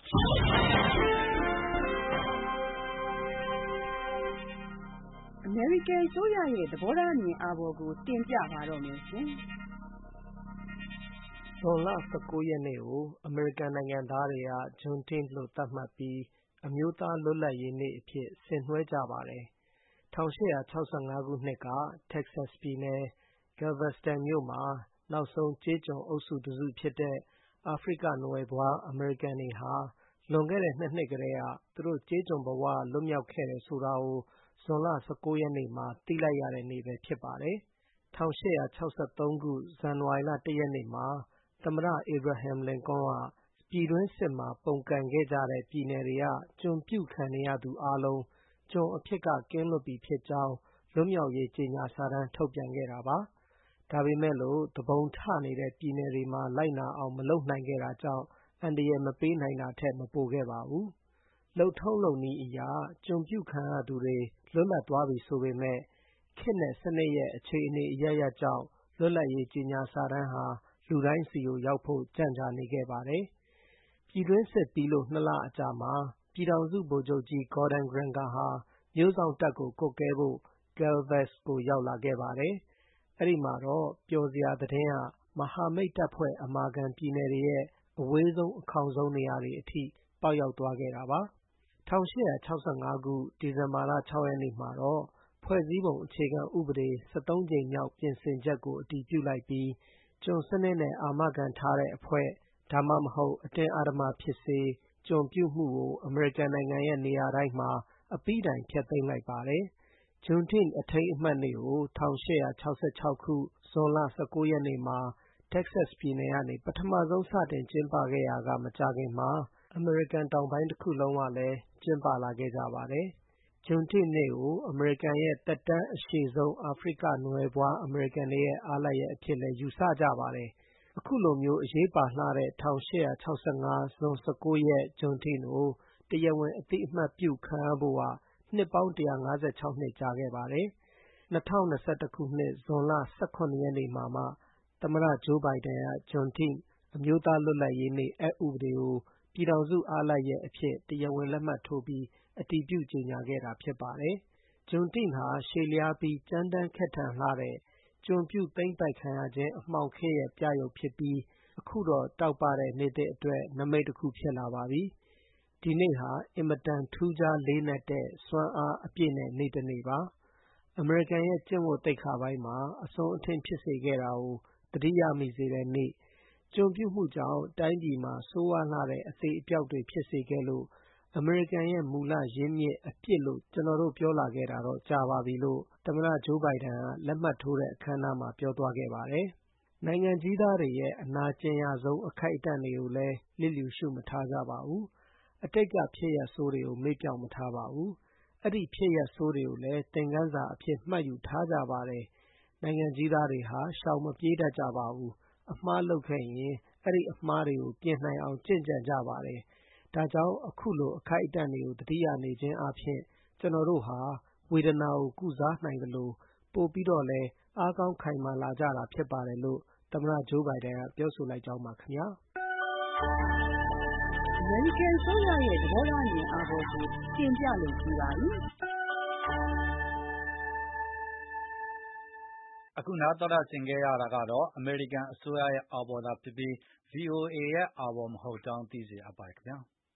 အမေရိကန်အစိုးရရဲ့သဘောထားအမြင်အာဘော်ကိုတင်ပြပါတော့မယ်ရှင်။ဇွန်လ 19 ရက်နေ့ကိုအမေရိကန်နိုင်ငံသားတွေကဂျွန်တိသ်လို့သတ်မှတ်ပြီးအမျိုးသားလွတ်လပ်ရေးနေ့အဖြစ်ဆင်နွှဲကြပါတယ်။ 1865 ခုနှစ်ကတက်ဆက်စ်ပြည်နယ်ဂဲလ်ဗက်စတန်မြို့မှာနောက်ဆုံးကျေးကျွန်အုပ်စုတစ်စုဖြစ်တဲ့အာဖရိကနွယ်ဖွားအမေရိကန်တွေဟာလွန်ခဲ့တဲ့ 2 နှစ်ကတည်းကသူတို့ကျေးကျွန်ဘဝကလွတ်မြောက်ခဲ့တယ်ဆိုတာကိုဇွန်လ 19 ရက်နေ့မှာသိလိုက်ရတဲ့နေ့ပဲဖြစ်ပါတယ်။ 1863 ခုဇန်နဝါရီလ 1 ရက်နေ့မှာသမ္မတအေဗရာဟမ်လင်ကွန်းကပြည်တွင်းစစ်မှာပုန်ကန်ခဲ့ကြတဲ့ပြည်နယ်တွေကကျွန်ပြုခံနေရသူအားလုံးကျွန်အဖြစ်ကကင်းလွတ်ပြီဖြစ်ကြောင်းလွတ်မြောက်ရေးကြေညာစာတမ်းထုတ်ပြန်ခဲ့တာပါ။ဒါပေမဲ့လို့သူပုန်ထနေတဲ့ပြည်နယ်တွေမှာလိုက်နာအောင်မလုပ်နိုင်ခဲ့တာကြောင့်အန္တရာယ်မပေးနိုင်တာထက်မပိုခဲ့ပါဘူး။လုပ်ထုံးလုပ်နည်းအရကျွန်ပြုခံရသူတွေလွတ်လပ်သွားပြီဆိုပေမဲ့ခေတ်နဲ့စနစ်ရဲ့အခြေအနေအရပ်ရပ်ကြောင့်လွတ်လပ်ရေးကြေညာစာတမ်းဟာလူတိုင်းဆီကိုရောက်ဖို့ကြန့်ကြာနေခဲ့ပါတယ်။ပြည်တွင်းစစ်ပြီးလို့ 2 လအကြာမှာပြည်ထောင်စုဗိုလ်ချုပ်ကြီးဂေါ်ဒန်ဂရန်ဂါဟာမြို့စောင့်တပ်ကိုကွပ်ကဲဖို့ဂဲလ်ဗက်စ်ကိုရောက်လာခဲ့ပါတယ်။အဲဒီမှာတော့ပျော်စရာသတင်းကမဟာမိတ်တပ်ဖွဲ့အမာခံပြည်နယ်တွေရဲ့အဝေးဆုံးအခေါင်ဆုံးနေရာတွေအထိပေါက်ရောက်သွားခဲ့တာပါ။ 1865 ခုဒီဇင်ဘာလ 6 ရက်နေ့မှာတော့ဖွဲ့စည်းပုံအခြေခံဥပဒေ 13 ကြိမ်မြောက်ပြင်ဆင်ချက်ကိုအတည်ပြုလိုက်ပြီးကျွန်စနစ်နဲ့အာမခံထားတဲ့အဖွဲ့ဒါမှမဟုတ်အတင်းအဓမ္မဖြစ်စေကျွန်ပြုမှုကိုအမေရိကန်နိုင်ငံရဲ့နေရာတိုင်းမှာအပြီးတိုင်ဖျက်သိမ်းလိုက်ပါတယ်။ဂျွန်တိသ်အထိမ်းအမှတ်နေ့ကို 1866 ခုဇွန်လ 19 ရက်နေ့မှာတက်ဆက်စ်ပြည်နယ်ကနေပထမဆုံးစတင်ကျင်းပခဲ့ရာကမကြာခင်မှာအမေရိကန်တောင်ပိုင်းတစ်ခုလုံးကလည်းကျင်းပလာခဲ့ကြပါတယ်။ဂျွန်တိသ်နေ့ကိုအမေရိကန်ရဲ့သက်တမ်းအရှည်ဆုံးအာဖရိကနွယ်ဖွားအမေရိကန်တွေရဲ့အားလပ်ရက်အဖြစ်လည်းယူဆကြပါတယ်။အခုလိုမျိုးအရေးပါလှတဲ့ 1865 ဇွန် 19 ရက်ဂျွန်တိသ်ကိုတရားဝင်အသိအမှတ်ပြုခံရဖို့ကနှစ်ပေါင်း 156 နှစ်ကြာခဲ့ပါတယ်။2021 ခုနှစ်ဇွန်လ 17 ရက်နေ့မှာမှသမ္မတဂျိုးဘိုင်ဒန်ကဂျွန်တိသ်အမျိုးသားလွတ်လပ်ရေးနေ့အက်ဥပဒေကိုပြည်ထောင်စုအားလပ်ရက်အဖြစ်တရားဝင်လက်မှတ်ထိုးပြီးအတည်ပြုကြေညာခဲ့တာဖြစ်ပါတယ်။ဂျွန်တိသ်ဟာရှည်လျားပြီးကြမ်းတမ်းခက်ထန်လှတဲ့ကျွန်ပြုသိမ်းပိုက်ခံရခြင်းအမှောင်ခေတ်ရဲ့ပြယုဂ်ဖြစ်ပြီးအခုတော့တောက်ပတဲ့နေ့သစ်အတွက်နမိတ်တစ်ခုဖြစ်လာပါပြီ။ဒီနေ့ဟာအင်မတန်ထူးခြားလေးနက်တဲ့စွမ်းအားအပြည့်နဲ့နေ့တစ်နေ့ပါ။အမေရိကန်ရဲ့ကျင့်ဝတ်သိက္ခာပိုင်းမှာအစွန်းအထင်းဖြစ်စေခဲ့တာကိုသတိရမိစေတဲ့နေ့ကျွန်ပြုမှုကြောင့်တိုင်းပြည်မှာဆိုးဝါးလှတဲ့အသေအပျောက်တွေဖြစ်စေခဲ့လို့အမေရိကန်ရဲ့မူလရင်းမြစ်အပြစ်လို့ကျွန်တော်တို့ပြောလာခဲ့တာတော့ကြာပါပြီလို့သမ္မတဂျိုးဘိုင်ဒန်ကလက်မှတ်ထိုးတဲ့အခမ်းအနားမှာပြောသွားခဲ့ပါတယ်။နိုင်ငံကြီးသားတွေရဲ့အနာကျင်ရဆုံးအခိုက်အတန့်တွေကိုလည်းလျစ်လျူရှုမထားကြပါဘူး။အတိတ်ကဖြစ်ရပ်ဆိုးတွေကိုမေ့ပျောက်မထားပါဘူး။အဲ့ဒီဖြစ်ရပ်ဆိုးတွေကိုလည်းသင်ခန်းစာအဖြစ်မှတ်ယူထားကြပါတယ်။နိုင်ငံကြီးသားတွေဟာရှောင်မပြေးတတ်ကြပါဘူး။အမှားလုပ်ခဲ့ရင်အဲ့ဒီအမှားတွေကိုပြင်နိုင်အောင်ကျင့်ကြံကြပါတယ်။ဒါကြောင့်အခုလိုအခိုက်အတန့်တွေကိုသတိရနေခြင်းအားဖြင့်ကျွန်တော်တို့ဟာဝေဒနာကိုကုစားနိုင်သလိုပိုပြီးတော့လည်းအားကောင်းခိုင်မာလာကြတာဖြစ်ပါတယ်လို့သမ္မတဂျိုးဘိုင်ဒန်ကပြောဆိုလိုက်ကြောင်းပါခင်ဗျာ။အမေရိကန်အစိုးရရဲ့သဘောထားအမြင်အာဘော်ကိုတင်ပြလို့ပြပါပြီ။အခုနားတော်တာဆင်ခဲ့ရတာကတော့အမေရိကန်အစိုးရရဲ့အာဘော်သာဖြစ်ပြီး VOA ရဲ့အာဘော်မဟုတ်ကြောင်းသိစေအပ်ပါတယ်ခင်ဗျာ။